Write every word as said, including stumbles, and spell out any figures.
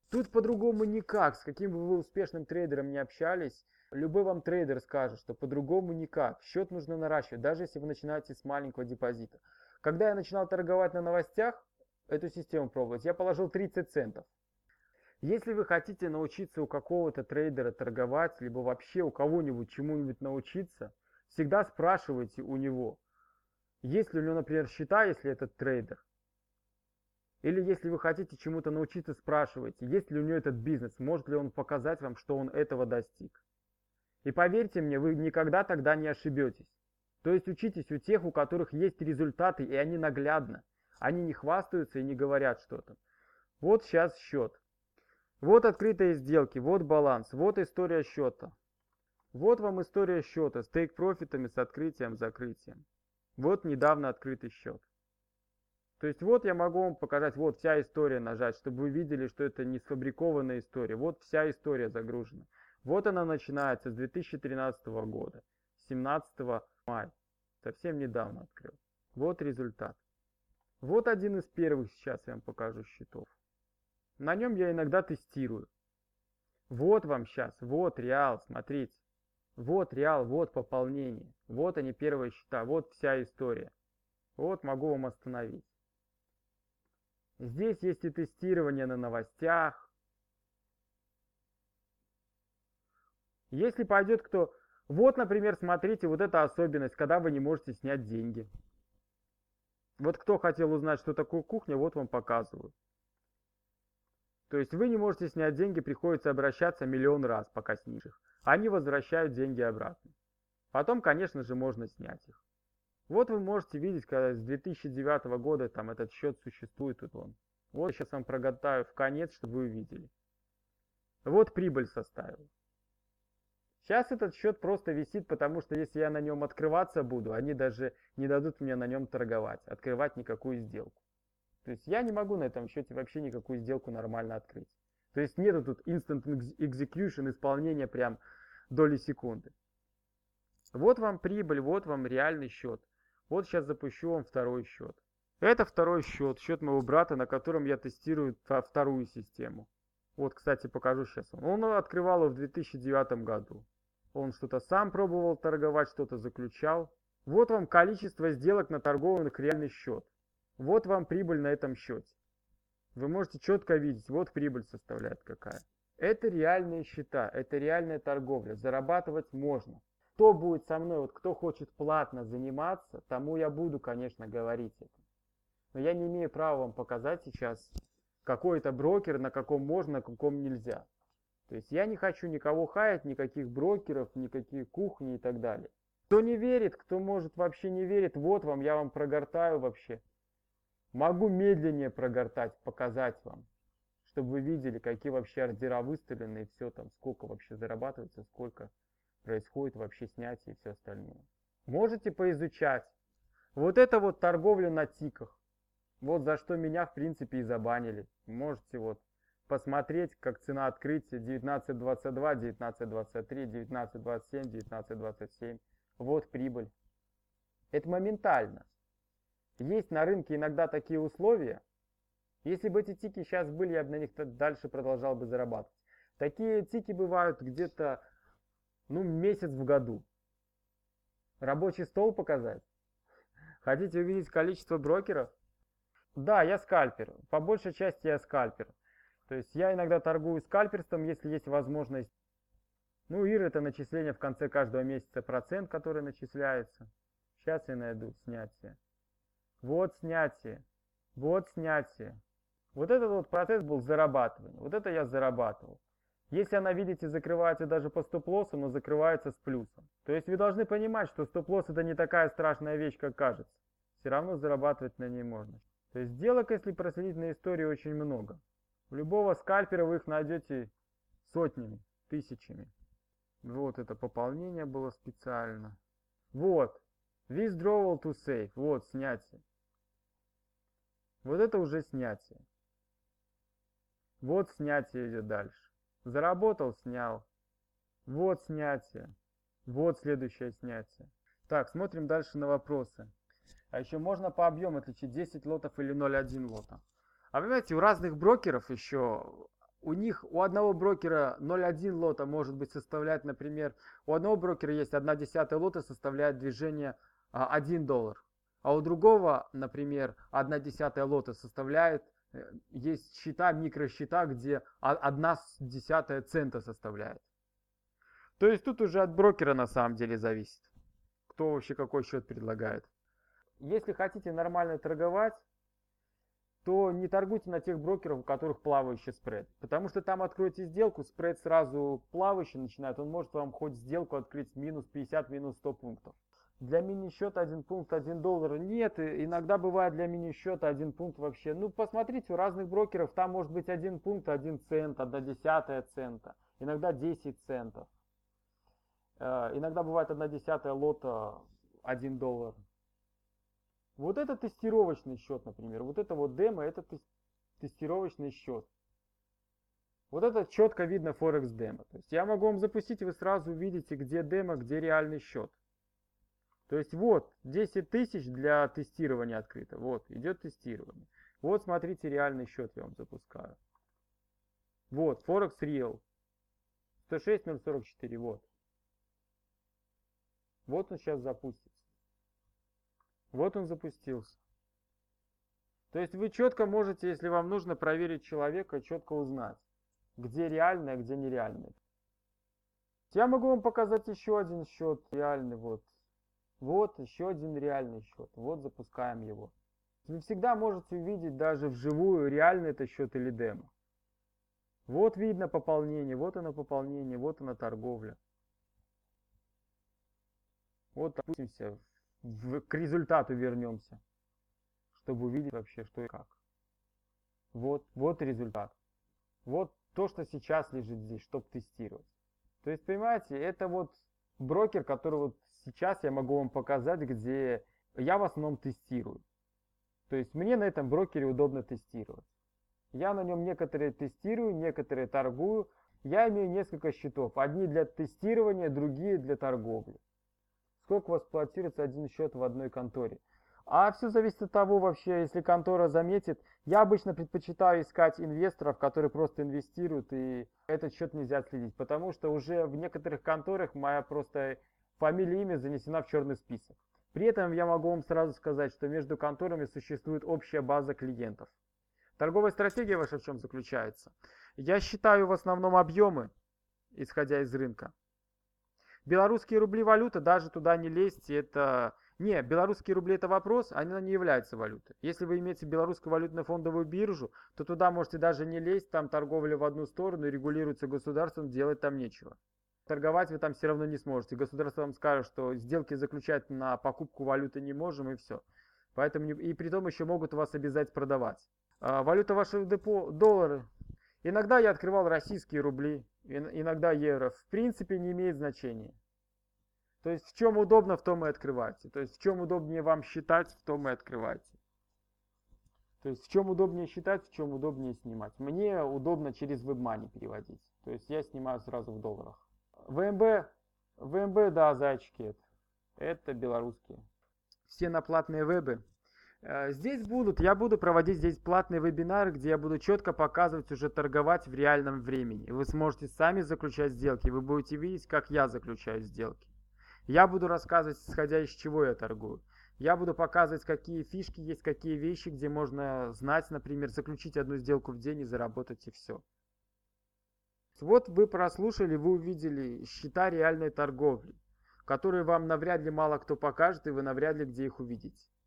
Тут по-другому никак. С каким бы вы успешным трейдером не общались, любой вам трейдер скажет, что по-другому никак. Счет нужно наращивать, даже если вы начинаете с маленького депозита. Когда я начинал торговать на новостях, эту систему пробовать, я положил тридцать центов. Если вы хотите научиться у какого-то трейдера торговать, либо вообще у кого-нибудь чему-нибудь научиться, всегда спрашивайте у него, есть ли у него, например, счета, если этот трейдер. Или если вы хотите чему-то научиться, спрашивайте, есть ли у него этот бизнес, может ли он показать вам, что он этого достиг. И поверьте мне, вы никогда тогда не ошибетесь. То есть учитесь у тех, у которых есть результаты, и они наглядно. Они не хвастаются и не говорят что-то. Вот сейчас счет. Вот открытые сделки, вот баланс, вот история счета. Вот вам история счета с тейк-профитами, с открытием, закрытием. Вот недавно открытый счет. То есть вот я могу вам показать, вот вся история нажать, чтобы вы видели, что это не сфабрикованная история. Вот вся история загружена. Вот она начинается с две тысячи тринадцатого года, семнадцатого мая. Совсем недавно открыл. Вот результат. Вот один из первых сейчас я вам покажу счетов. На нем я иногда тестирую. Вот вам сейчас, вот реал, смотрите. Вот реал, вот пополнение. Вот они первые счета, вот вся история. Вот могу вам остановить. Здесь есть и тестирование на новостях. Если пойдет кто... Вот, например, смотрите, вот эта особенность, когда вы не можете снять деньги. Вот кто хотел узнать, что такое кухня, вот вам показываю. То есть вы не можете снять деньги, приходится обращаться миллион раз, пока снишь их. Они возвращают деньги обратно. Потом, конечно же, можно снять их. Вот вы можете видеть, когда с две тысячи девятого года там этот счет существует, тут он. Вот сейчас вам проготаю в конец, чтобы вы увидели. Вот прибыль составил. Сейчас этот счет просто висит, потому что если я на нем открываться буду, они даже не дадут мне на нем торговать, открывать никакую сделку. То есть я не могу на этом счете вообще никакую сделку нормально открыть. То есть нету тут instant execution, исполнения прям доли секунды. Вот вам прибыль, вот вам реальный счет. Вот сейчас запущу вам второй счет. Это второй счет, счет моего брата, на котором я тестирую вторую систему. Вот, кстати, покажу сейчас. Он открывал его в две тысячи девятом году. Он что-то сам пробовал торговать, что-то заключал. Вот вам количество сделок на торгованных реальный счет. Вот вам прибыль на этом счете. Вы можете четко видеть, вот прибыль составляет какая. Это реальные счета, это реальная торговля. Зарабатывать можно. Кто будет со мной, вот кто хочет платно заниматься, тому я буду, конечно, говорить это. Но я не имею права вам показать сейчас какой-то брокер, на каком можно, на каком нельзя. То есть я не хочу никого хаять, никаких брокеров, никаких кухни и так далее. Кто не верит, кто может вообще не верит, вот вам, я вам прогортаю вообще. Могу медленнее прогортать, показать вам, чтобы вы видели, какие вообще ордера выставлены и все там, сколько вообще зарабатывается, сколько происходит вообще снятие и все остальное. Можете поизучать. Вот это вот торговля на тиках. Вот за что меня в принципе и забанили. Можете вот посмотреть, как цена открытия девятнадцать двадцать два, девятнадцать двадцать три, девятнадцать двадцать семь, девятнадцать двадцать семь. Вот прибыль. Это моментально. Есть на рынке иногда такие условия. Если бы эти тики сейчас были, я бы на них дальше продолжал бы зарабатывать. Такие тики бывают где-то, ну, месяц в году. Рабочий стол показать? Хотите увидеть количество брокеров? Да, я скальпер. По большей части я скальпер. То есть я иногда торгую скальперством, если есть возможность. Ну, ИР это начисление в конце каждого месяца, процент, который начисляется. Сейчас я найду снятие. Вот снятие. Вот снятие. Вот этот вот процесс был зарабатывания. Вот это я зарабатывал. Если она, видите, закрывается даже по стоп-лоссу, но закрывается с плюсом. То есть вы должны понимать, что стоп-лосс это не такая страшная вещь, как кажется. Все равно зарабатывать на ней можно. То есть сделок, если проследить на истории, очень много. У любого скальпера вы их найдете сотнями, тысячами. Вот это пополнение было специально. Вот. Withdrawal to save. Вот снятие. Вот это уже снятие. Вот снятие идет дальше. Заработал, снял. Вот снятие. Вот следующее снятие. Так, смотрим дальше на вопросы. А еще можно по объему отличить десять лотов или ноль целых одна лота. А вы понимаете, у разных брокеров еще У них, у одного брокера ноль целых одна лота может быть составлять, например, у одного брокера есть одна десятая лота составляет движение а, один доллар. А у другого, например, одна десятая лота составляет, есть счета, микросчета, где одна десятая цента составляет. То есть тут уже от брокера на самом деле зависит, кто вообще какой счет предлагает. Если хотите нормально торговать, то не торгуйте на тех брокеров, у которых плавающий спред. Потому что там откроете сделку, спред сразу плавающий начинает, он может вам хоть сделку открыть минус пятьдесят, минус сто пунктов. Для мини-счета один пункт, один доллар нет. Иногда бывает для мини-счета один пункт вообще. Ну, посмотрите, у разных брокеров там может быть один пункт, один цент, одна десятая цента. Иногда десять центов. Иногда бывает одна десятая лота, один доллар. Вот это тестировочный счет, например. Вот это вот демо, это тестировочный счет. Вот это четко видно Форекс демо. То есть я могу вам запустить, и вы сразу увидите, где демо, где реальный счет. То есть вот десять тысяч для тестирования открыто. Вот идет тестирование. Вот смотрите, реальный счет я вам запускаю. Вот Forex Real. сто шесть ноль сорок четыре. Вот. Вот он сейчас запустится. Вот он запустился. То есть вы четко можете, если вам нужно проверить человека, четко узнать, где реальный, а где нереальный. Я могу вам показать еще один счет реальный. Вот. Вот еще один реальный счет. Вот запускаем его. Вы всегда можете увидеть даже вживую, реальный это счет или демо. Вот видно пополнение, вот оно пополнение, вот оно торговля. Вот опустимся, в, к результату вернемся, чтобы увидеть вообще что и как. Вот, вот результат. Вот то, что сейчас лежит здесь, чтобы тестировать. То есть, понимаете, это вот брокер, который вот сейчас я могу вам показать, где я в основном тестирую. То есть мне на этом брокере удобно тестировать. Я на нем некоторые тестирую, некоторые торгую. Я имею несколько счетов. Одни для тестирования, другие для торговли. Сколько у вас платируется один счет в одной конторе? А все зависит от того вообще, если контора заметит. Я обычно предпочитаю искать инвесторов, которые просто инвестируют, и этот счет нельзя следить. Потому что уже в некоторых конторах моя просто фамилия и имя занесена в черный список. При этом я могу вам сразу сказать, что между конторами существует общая база клиентов. Торговая стратегия ваша в чем заключается? Я считаю в основном объемы, исходя из рынка. Белорусские рубли валюта, даже туда не лезьте, это... Не, белорусские рубли это вопрос, она не является валютой. Если вы имеете белорусскую валютно-фондовую биржу, то туда можете даже не лезть, там торговля в одну сторону, регулируется государством, делать там нечего. Торговать вы там все равно не сможете. Государство вам скажет, что сделки заключать на покупку валюты не можем, и все. Поэтому не... И при том еще могут вас обязать продавать. А, валюта вашего депо, доллары. Иногда я открывал российские рубли, иногда евро. В принципе не имеет значения. То есть в чем удобно, в том и открывайте. То есть в чем удобнее вам считать, в том и открывайте. То есть в чем удобнее считать, в чем удобнее снимать. Мне удобно через WebMoney переводить. То есть я снимаю сразу в долларах. ВМБ, ВМБ, да, зайчики это. Это белорусские. Все на платные вебы. Здесь будут, я буду проводить здесь платные вебинары, где я буду четко показывать, уже торговать в реальном времени. Вы сможете сами заключать сделки, вы будете видеть, как я заключаю сделки. Я буду рассказывать, исходя из чего я торгую. Я буду показывать, какие фишки есть, какие вещи, где можно знать, например, заключить одну сделку в день и заработать, и все. Вот вы прослушали, вы увидели счета реальной торговли, которые вам навряд ли мало кто покажет, и вы навряд ли где их увидите.